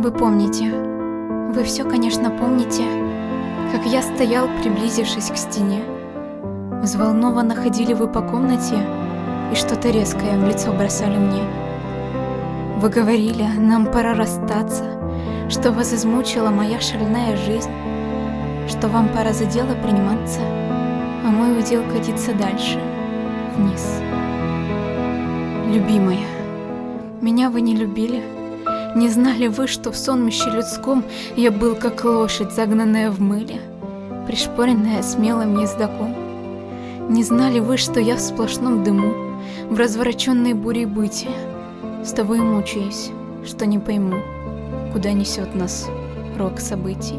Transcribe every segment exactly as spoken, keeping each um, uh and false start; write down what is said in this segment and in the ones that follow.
Вы помните, вы все, конечно, помните, как я стоял, приблизившись к стене. Взволнованно ходили вы по комнате и что-то резкое в лицо бросали мне. Вы говорили, нам пора расстаться, что вас измучила моя шальная жизнь, что вам пора за дело приниматься, а мой удел катиться дальше, вниз. Любимая, меня вы не любили? Не знали вы, что в сонмище людском я был как лошадь, загнанная в мыле, пришпоренная смелым ездаком? Не знали вы, что я в сплошном дыму, в развороченной буре бытия, с того и мучаюсь, что не пойму, куда несет нас рок событий.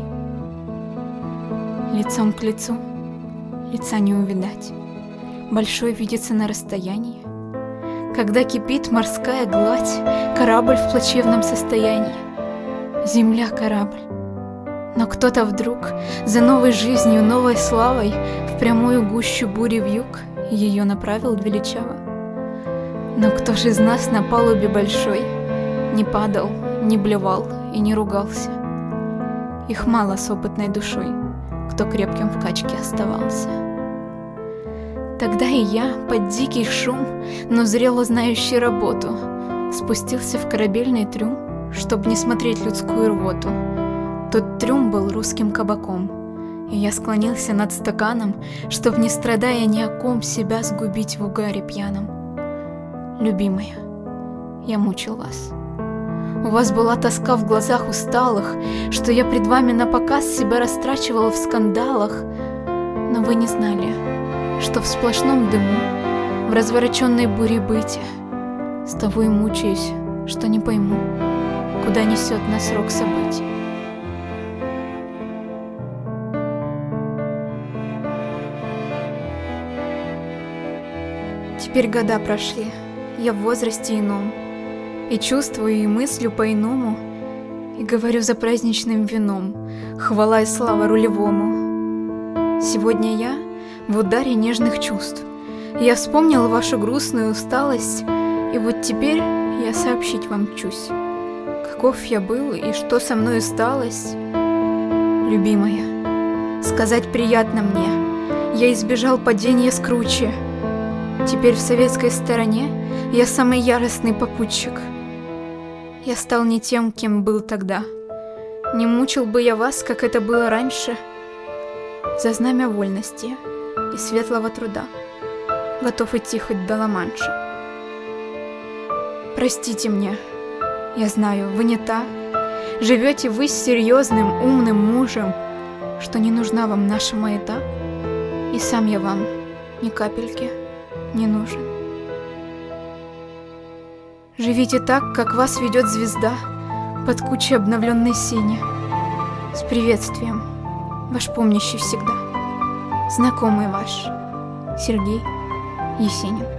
Лицом к лицу, лица не увидать, большой видится на расстоянии. Когда кипит морская гладь, корабль в плачевном состоянии. Земля — корабль. Но кто-то вдруг за новой жизнью, новой славой в прямую гущу бури вьюг ее направил величаво. Но кто же из нас на палубе большой не падал, не блевал и не ругался? Их мало с опытной душой, кто крепким в качке оставался. Тогда и я, под дикий шум, но зрело знающий работу, спустился в корабельный трюм, чтоб не смотреть людскую рвоту. Тот трюм был русским кабаком, и я склонился над стаканом, чтоб, не страдая ни о ком, себя сгубить в угаре пьяном. Любимая, я мучил вас. У вас была тоска в глазах усталых, что я пред вами напоказ себя растрачивала в скандалах, но вы не знали, что в сплошном дыму, в развороченной буре бытия, с того и мучаюсь, что не пойму, куда несет нас рок событий. Теперь года прошли, я в возрасте ином, и чувствую, и мыслю по-иному, и говорю за праздничным вином, хвала и слава рулевому. Сегодня я в ударе нежных чувств. Я вспомнил вашу грустную усталость, и вот теперь я сообщить вам чусь, каков я был и что со мной сталось. Любимая, сказать приятно мне, я избежал падения с кручи. Теперь в советской стороне я самый яростный попутчик. Я стал не тем, кем был тогда. Не мучил бы я вас, как это было раньше. За знамя вольности и светлого труда готов идти хоть до Ла-Манша. Простите мне, я знаю, вы не та. Живете вы с серьезным, умным мужем, что не нужна вам наша маята, и сам я вам ни капельки не нужен. Живите так, как вас ведет звезда под кучей обновленной сини. С приветствием, ваш помнящий всегда, знакомый ваш Сергей Есенин.